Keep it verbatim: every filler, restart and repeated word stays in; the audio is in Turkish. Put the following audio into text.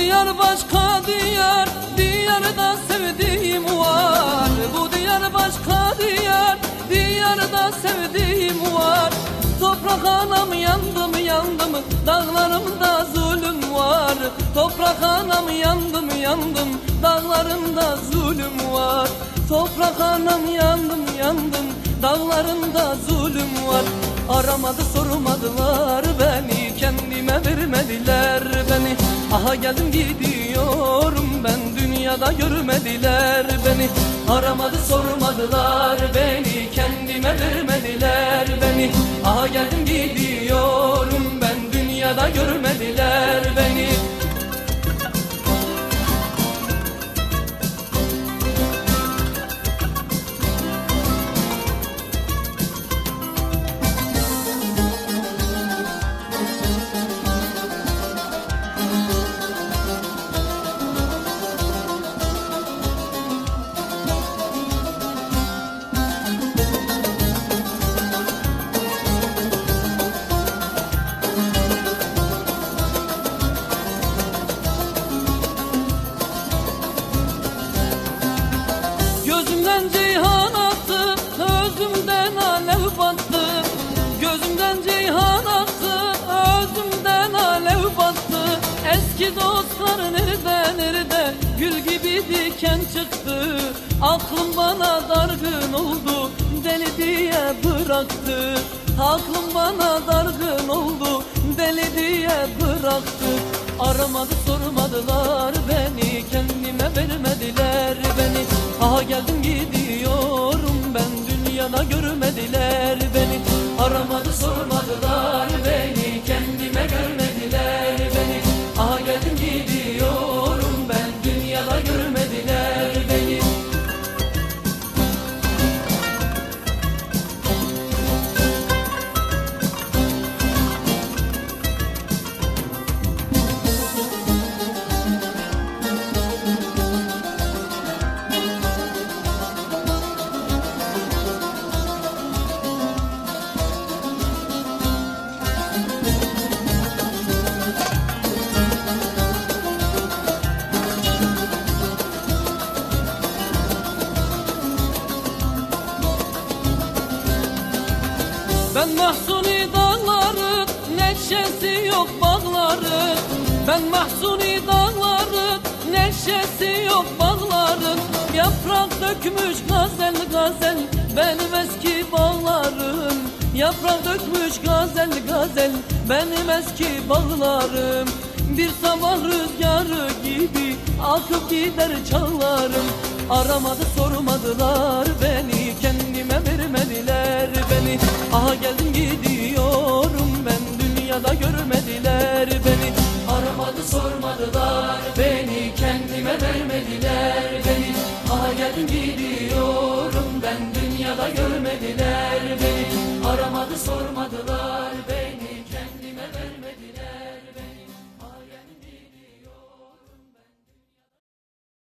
diyar başka diyar, diyarda sevdiğim var. Bu diyar başka diyar, diyarda sevdiğim var. Toprak anam yandım yandım, dağlarımda zulüm var. Toprak anam yandım yandım, dağlarımda zulüm var. Toprak anam yandım yandım, dağlarında zulüm var. Aramadı sormadılar beni, kendime vermediler beni. Aha geldim gidiyorum ben, dünyada görmediler beni. Aramadı sormadılar beni, kendime vermediler beni. Aha geldim gidiyorum ben, dünyada görmediler beni. Gözümden ceyhan aktı, özümden alev battı. Gözümden ceyhan aktı, özümden alev battı. Eski dostlar nerede nerede, gül gibi diken çıktı. Aklım bana dargın oldu, deli diye bıraktı. Aklım bana dargın oldu, deli diye bıraktı. Aramadı sormadılar beni, kendime vermediler beni. Aha geldim gidiyorum ben, dünyada görmediler beni. Aramadı sormadılar beni, kendime görmediler beni. Aha geldim gidiyorum ben, dünyada görmediler beni. Ben mahzuni dağların, neşesi yok bağların. Ben mahzuni dağların, neşesi yok bağların. Yaprak dökmüş gazel gazel, benim eski bağlarım. Yaprak dökmüş gazel gazel, benim eski bağlarım. Bir sabah rüzgarı gibi akıp gider çağlarım. Aramadı sormadılar beni, kendime vermediler beni. Aha geldim gidiyorum ben, dünyada görmediler beni. Aramadı sormadılar beni, kendime vermediler beni. Aha geldim gidiyorum ben, dünyada görmediler beni. Aramadı sormadılar.